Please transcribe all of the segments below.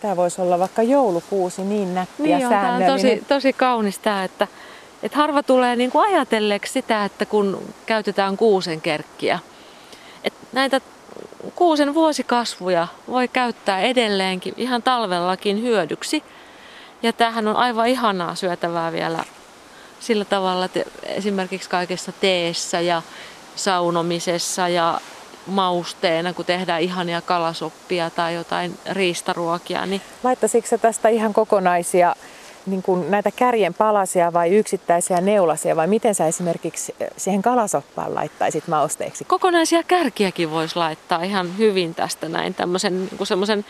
Tämä voisi olla vaikka joulukuusi, niin nätti ja Niin on, tämä on tosi kaunis tämä, että harva tulee niin kuin ajatelleeksi sitä, että kun käytetään kuusenkerkkiä. Että näitä kuusen vuosikasvuja voi käyttää edelleenkin ihan talvellakin hyödyksi. Ja tämähän on aivan ihanaa syötävää vielä sillä tavalla, että esimerkiksi kaikessa teessä ja saunomisessa ja mausteena, kun tehdään ihania kalasoppia tai jotain riistaruokia. Niin laittaisitko sä tästä ihan kokonaisia niin kuin näitä kärjen palasia vai yksittäisiä neulasia vai miten sä esimerkiksi siihen kalasoppaan laittaisit mausteeksi? Kokonaisia kärkiäkin voisi laittaa ihan hyvin tästä näin, tämmöisen niin semmoisen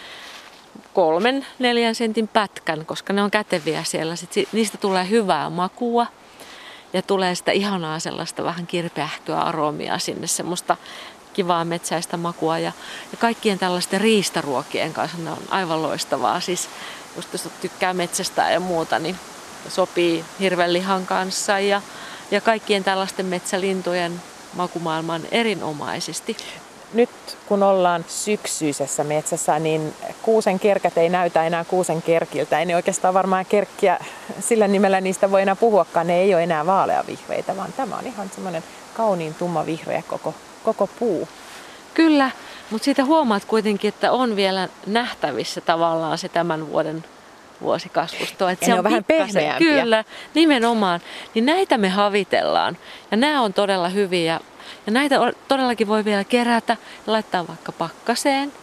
3-4 sentin pätkän, koska ne on käteviä siellä. Sitten niistä tulee hyvää makua ja tulee sitä ihanaa sellaista vähän kirpeähköä aromia sinne, semmoista kivaa metsäistä makua ja kaikkien tällaisten riistaruokien kanssa ne on aivan loistavaa. Siis just jos tykkää metsästä ja muuta, niin sopii hirvenlihan kanssa ja kaikkien tällaisten metsälintujen makumaailmaan erinomaisesti. Nyt kun ollaan syksyisessä metsässä, niin kuusen kerkät ei näytä enää kuusen kerkiltä. Ei ne oikeastaan varmaan kerkkiä sillä nimellä niistä voi enää puhuakaan. Ne ei ole enää vaaleavihreitä, vaan tämä on ihan semmoinen kauniin tumma-vihreä koko puu. Kyllä, mutta siitä huomaat kuitenkin, että on vielä nähtävissä tavallaan se tämän vuoden vuosikasvusto. Että se on vähän pehmeämpiä. Kyllä, nimenomaan. Niin näitä me havitellaan ja nämä on todella hyviä. Ja näitä todellakin voi vielä kerätä ja laittaa vaikka pakkaseen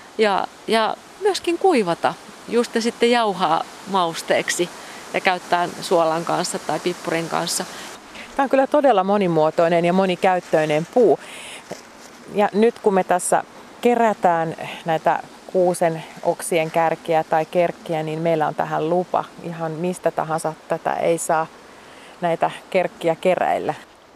ja myöskin kuivata. Just ja sitten jauhaa mausteeksi ja käyttää suolan kanssa tai pippurin kanssa. Tämä on kyllä todella monimuotoinen ja monikäyttöinen puu. Ja nyt kun me tässä kerätään näitä kuusen oksien kärkiä tai kerkkiä, niin meillä on tähän lupa. Ihan mistä tahansa tätä ei saa näitä kerkkiä keräillä.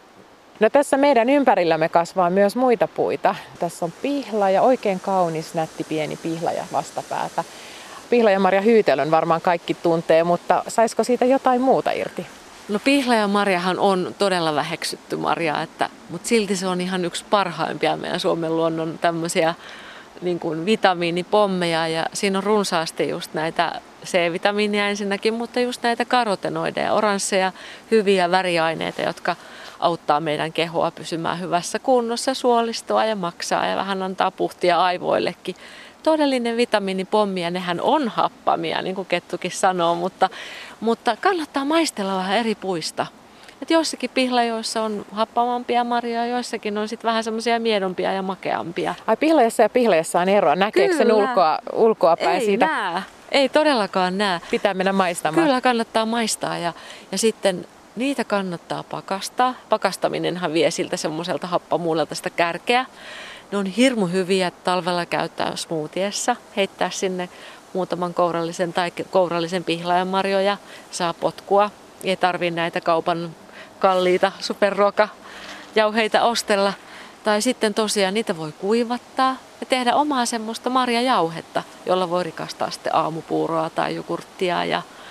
No tässä meidän ympärillämme kasvaa myös muita puita. Tässä on pihla ja oikein kaunis nätti pieni pihlaja vastapäätä. Pihlajamarja hyytelön varmaan kaikki tuntee, mutta saisiko siitä jotain muuta irti? No pihlajamarjahan on todella väheksytty marja, mutta silti se on ihan yksi parhaimpia meidän Suomen luonnon tämmöisiä niin kuin vitamiinipommeja ja siinä on runsaasti just näitä C-vitamiinia ensinnäkin, mutta just näitä karotenoideja, oransseja, hyviä väriaineita, jotka auttaa meidän kehoa pysymään hyvässä kunnossa, suolistoa ja maksaa ja vähän antaa puhtia aivoillekin. Todellinen vitamiinipommi ja nehän on happamia, niin kuin Kettukin sanoo, mutta kannattaa maistella vähän eri puista. Et joissakin pihlajoissa on happamampia marjoja, joissakin on sitten vähän semmoisia miedompia ja makeampia. Ai pihlajassa ja pihlajassa on eroa. Näkeekö sen ulkoa päin ei siitä? Näe. Ei todellakaan näe. Pitää mennä maistamaan. Kyllä kannattaa maistaa ja sitten niitä kannattaa pakastaa. Pakastaminenhan vie siltä semmoiselta happamuudelta sitä kärkeä. Ne on hirmu hyviä talvella käyttää smoothiessa, heittää sinne muutaman kourallisen tai kourallisen pihlajanmarjoja, saa potkua. Ei tarvitse näitä kaupan kalliita superruokajauheita ostella. Tai sitten tosiaan niitä voi kuivattaa ja tehdä omaa semmoista marjajauhetta, jolla voi rikastaa sitten aamupuuroa tai jogurttia.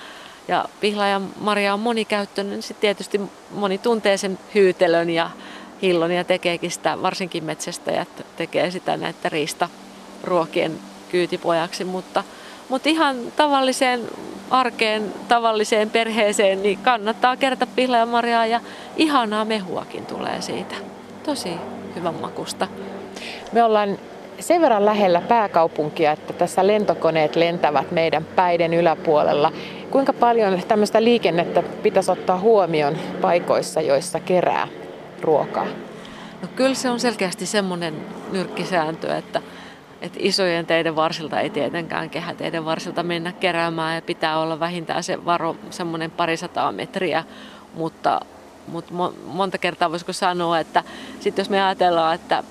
Ja pihlajanmarja on monikäyttöinen, niin sitten tietysti moni tuntee sen hyytelön ja hillon ja tekeekin sitä, varsinkin metsästäjät tekee sitä näiden riistaruokien kyytipojaksi, mutta ihan tavalliseen arkeen, tavalliseen perheeseen, niin kannattaa kerätä pihlajanmarjaa ja ihanaa mehuakin tulee siitä. Tosi hyvän makusta. Me ollaan sen verran lähellä pääkaupunkia, että tässä lentokoneet lentävät meidän päiden yläpuolella. Kuinka paljon tämmöistä liikennettä pitäisi ottaa huomioon paikoissa, joissa kerää ruokaa? No kyllä se on selkeästi semmoinen nyrkkisääntö, että isojen teiden varsilta ei tietenkään kehäteiden varsilta mennä keräämään ja pitää olla vähintään se varo semmoinen 200 metriä, mutta monta kertaa voisiko sanoa, että sitten jos me ajatellaan, että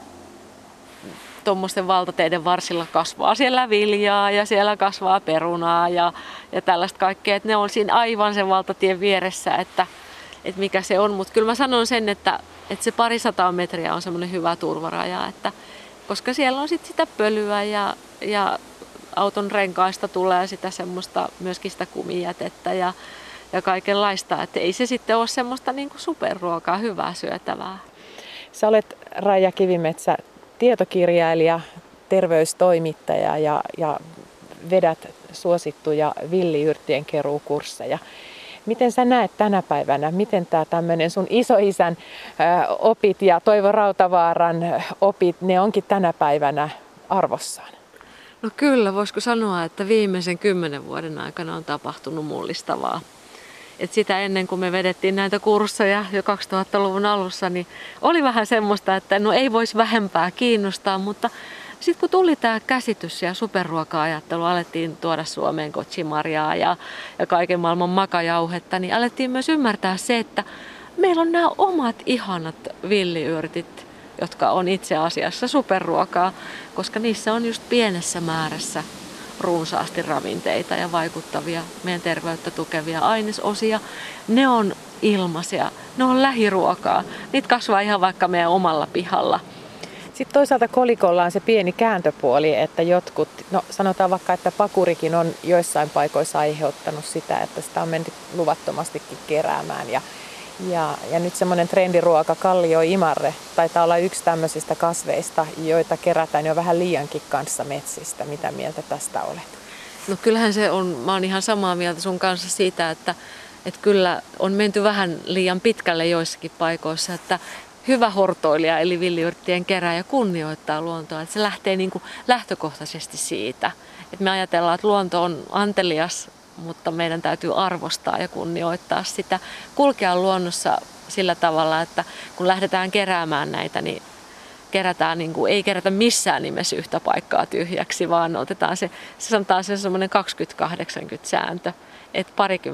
tuommoisten valtateiden varsilla kasvaa siellä viljaa ja siellä kasvaa perunaa ja tällaista kaikkea, että ne on siinä aivan sen valtatien vieressä, että mikä se on, mutta kyllä mä sanon sen, että se 200 metriä on semmoinen hyvä turvaraja, koska siellä on sitten sitä pölyä ja auton renkaista tulee sitä semmoista, myöskin sitä kumijätettä ja kaikenlaista, että ei se sitten ole semmoista niin kuin superruokaa, hyvää syötävää. Sä olet Raija Kivimetsä tietokirjailija, terveystoimittaja ja vedät suosittuja villiyrttien keruukursseja. Miten sä näet tänä päivänä, miten tämä tämmöinen sun isoisän opit ja Toivo Rautavaaran opit, ne onkin tänä päivänä arvossaan? No kyllä, voisiko sanoa, että viimeisen 10 vuoden aikana on tapahtunut mullistavaa. Et sitä ennen kuin me vedettiin näitä kursseja jo 2000-luvun alussa, niin oli vähän semmoista, että no ei voisi vähempää kiinnostaa, mutta sitten kun tuli tämä käsitys ja superruoka-ajattelu, alettiin tuoda Suomeen goji-marjaa ja kaiken maailman makajauhetta, niin alettiin myös ymmärtää se, että meillä on nämä omat ihanat villiyrtit, jotka on itse asiassa superruokaa, koska niissä on just pienessä määrässä runsaasti ravinteita ja vaikuttavia meidän terveyttä tukevia ainesosia. Ne on ilmaisia, ne on lähiruokaa. Niitä kasvaa ihan vaikka meidän omalla pihalla. Sitten toisaalta kolikolla on se pieni kääntöpuoli, että jotkut, no sanotaan vaikka, että pakurikin on joissain paikoissa aiheuttanut sitä, että sitä on menty luvattomastikin keräämään. Ja nyt semmoinen trendiruoka, kallioimarre, taitaa olla yksi tämmöisistä kasveista, joita kerätään jo vähän liiankin kanssa metsistä. Mitä mieltä tästä olet? No kyllähän se on, mä oon ihan samaa mieltä sun kanssa siitä, että kyllä on menty vähän liian pitkälle joissakin paikoissa, että hyvä hortoilija eli villiyrttien kerääjä kunnioittaa luontoa, että se lähtee niin kuin lähtökohtaisesti siitä, että me ajatellaan, että luonto on antelias, mutta meidän täytyy arvostaa ja kunnioittaa sitä, kulkea luonnossa sillä tavalla, että kun lähdetään keräämään näitä, niin kerätään, niin kuin, ei kerätä missään nimessä yhtä paikkaa tyhjäksi, vaan otetaan se sanotaan se semmoinen 20-80 sääntö, että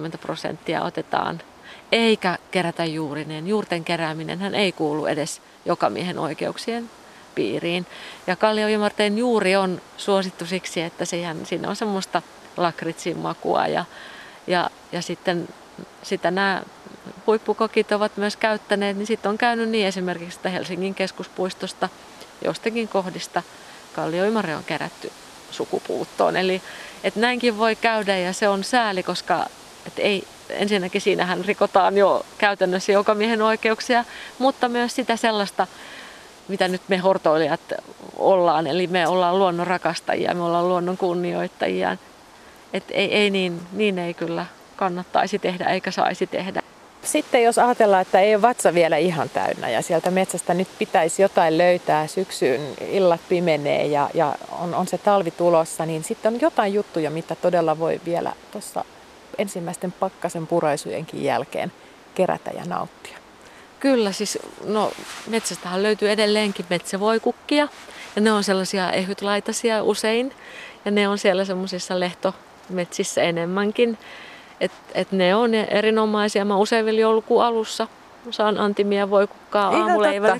20% otetaan, eikä kerätä juurineen. Juurten kerääminenhän ei kuulu edes jokamiehen oikeuksien piiriin. Ja kallioimarteen juuri on suosittu siksi, että siinä on semmoista lakritsin makua ja sitten sitä nämä huippukokit ovat myös käyttäneet, niin sitten on käynyt niin esimerkiksi, että Helsingin keskuspuistosta jostakin kohdista kallioimarre on kerätty sukupuuttoon. Eli että näinkin voi käydä ja se on sääli, koska ensinnäkin siinähän rikotaan jo käytännössä jokamiehen oikeuksia, mutta myös sitä sellaista, mitä nyt me hortoilijat ollaan, eli me ollaan luonnon rakastajia, me ollaan luonnon kunnioittajia. Että niin ei kyllä kannattaisi tehdä eikä saisi tehdä. Sitten jos ajatellaan, että ei ole vatsa vielä ihan täynnä ja sieltä metsästä nyt pitäisi jotain löytää, syksyyn illat pimenee ja on se talvi tulossa, niin sitten on jotain juttuja, mitä todella voi vielä tuossa ensimmäisten pakkasen puraisujenkin jälkeen kerätä ja nauttia. Kyllä, siis metsästähän löytyy edelleenkin metsävoikukkia ja ne on sellaisia ehytlaitaisia usein ja ne on siellä semmoisissa lehtometsissä enemmänkin. Et ne on erinomaisia. Mä usein vielä joulukuun alussa saan antimia voikukkaa aamuleivälle.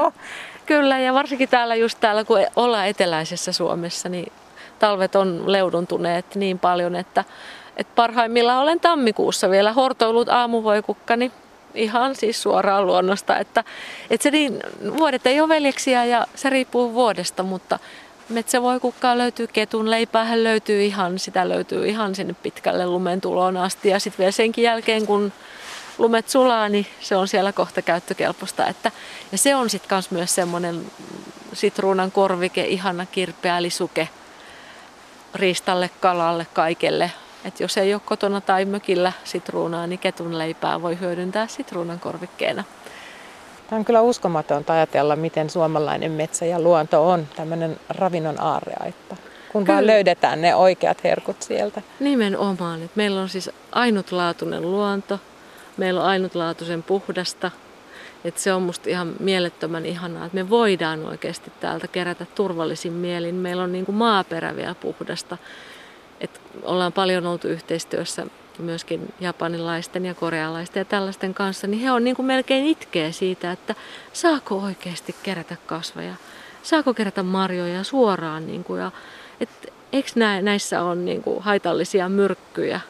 Kyllä, ja varsinkin täällä, kun ollaan eteläisessä Suomessa, niin talvet on leuduntuneet niin paljon, että parhaimmillaan olen tammikuussa vielä hortoillut aamuvoikukkani ihan siis suoraan luonnosta. Että se niin, vuodet ei ole veljeksiä ja se riippuu vuodesta, mutta metsävoikukkaa löytyy, ketunleipäähän sitä löytyy ihan sinne pitkälle lumen tuloon asti. Ja sitten vielä senkin jälkeen, kun lumet sulaa, niin se on siellä kohta käyttökelpoista. Ja se on sitten myös semmoinen sitruunan korvike, ihana kirpeä lisuke riistalle, kalalle, kaikelle. Et jos ei ole kotona tai mökillä sitruunaa, niin ketunleipää voi hyödyntää sitruunan korvikkeena. Tämä on kyllä uskomatonta ajatella, miten suomalainen metsä ja luonto on tämmöinen ravinnon aarreaitta, kun vaan löydetään ne oikeat herkut sieltä. Nimenomaan. Että meillä on siis ainutlaatuinen luonto, meillä on ainutlaatuisen puhdasta. Että se on musta ihan mielettömän ihanaa, että me voidaan oikeasti täältä kerätä turvallisin mielin. Meillä on niin kuin maaperä vielä puhdasta. Että ollaan paljon oltu yhteistyössä myöskin japanilaisten ja korealaisten ja tällaisten kanssa, niin he on niin kuin melkein itkee siitä, että saako oikeasti kerätä kasveja, saako kerätä marjoja suoraan. Niin kuin, ja, eikö näissä ole niin kuin haitallisia myrkkyjä.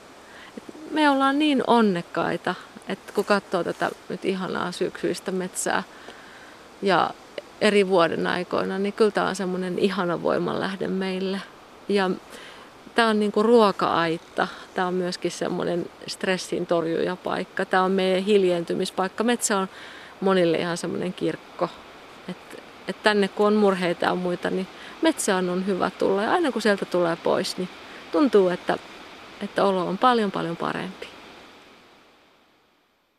Me ollaan niin onnekkaita, että kun katsoo tätä nyt ihanaa syksyistä metsää ja eri vuoden aikoina, niin kyllä tämä on semmoinen ihana voimanlähde meille. Ja tämä on niin kuin ruoka-aitta. Tämä on myöskin semmoinen stressin torjuja paikka. Tämä on meidän hiljentymispaikka. Metsä on monille ihan semmoinen kirkko. Että tänne kun on murheita ja muita, niin metsään on hyvä tulla. Ja aina kun sieltä tulee pois, niin tuntuu, että olo on paljon paljon parempi.